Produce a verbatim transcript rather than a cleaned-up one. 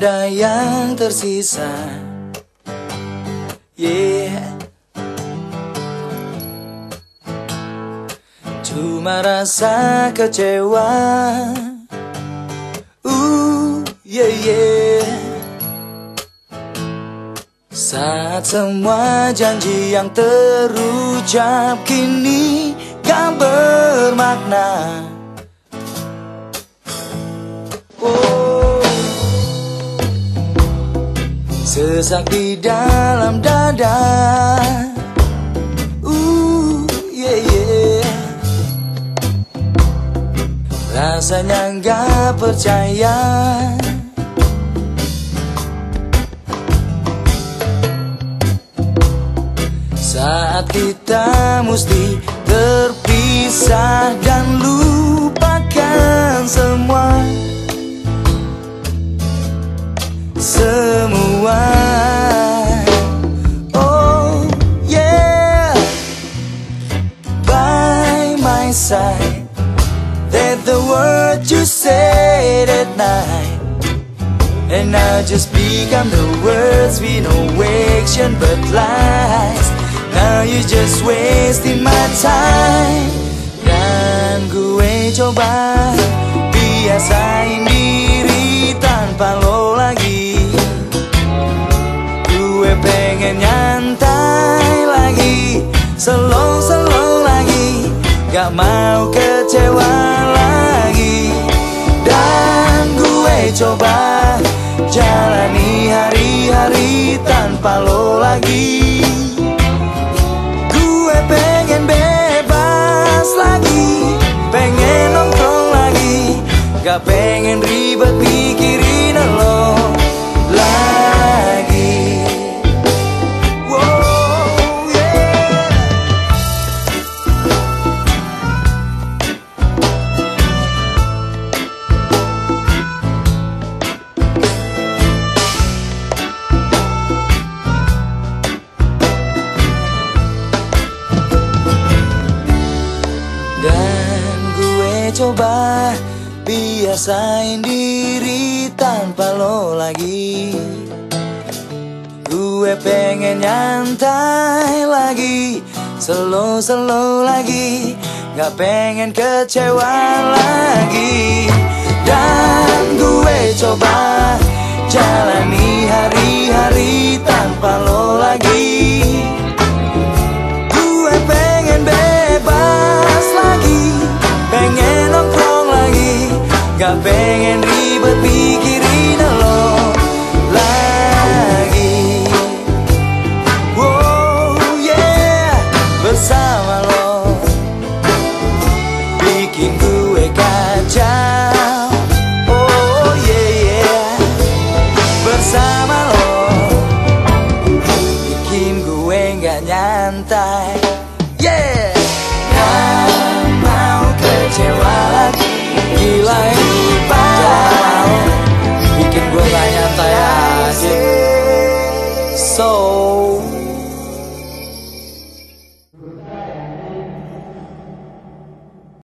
ada yang tersisa. Yeah. Cuma rasa kecewa. Uh, yeah, yeah. Saat semua janji yang terucap kini gak bermakna. Oh, sesak di dalam dada. Uh, yeah, yeah. Rasanya gak percaya. Saat kita mesti terpisah dan lupakan semua. Semua. Oh yeah. By my side, that the word you said at night, and now just become the words with no action but lies. Now you just wasting my time. Dan gue coba biasain diri tanpa lo lagi. Gue pengen nyantai lagi, slow-slow lagi, gak mau kecewa lagi. Dan gue coba jalani hari-hari tanpa lo lagi. Pengen bebas lagi, pengen nongkrong lagi, gak pengen ribet mikirin lo lagi. Wow, yeah. Dan gue coba biasain diri tanpa lo lagi. Gue pengen nyantai lagi, slow-slow lagi, gak pengen kecewa lagi. Dan gue coba jalani hari-hari tanpa lo lagi.